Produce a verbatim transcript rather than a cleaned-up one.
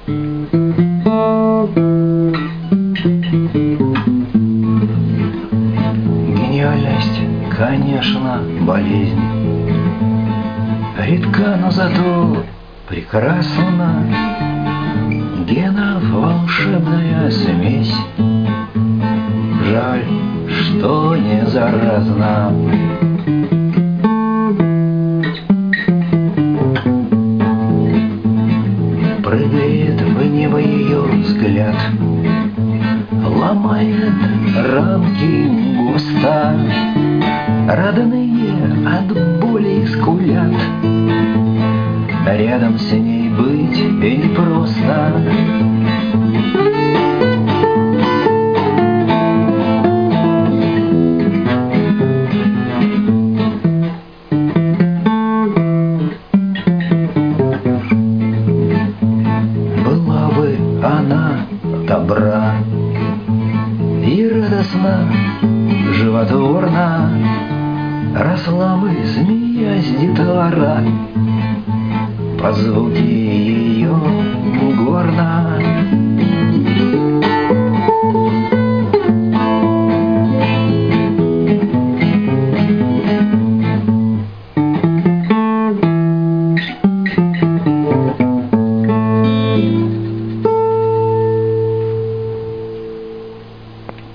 Гениальность, конечно, болезнь, редка, но зато прекрасна. Генов волшебная смесь, жаль, что не заразна. Прыгает в небо ее взгляд, ломает рамки густо, родные от боли скулят. Рядом с ней быть и непросто. Была бы она добра и радостна, животворна, росла бы змея с детвора под звуки ее горна.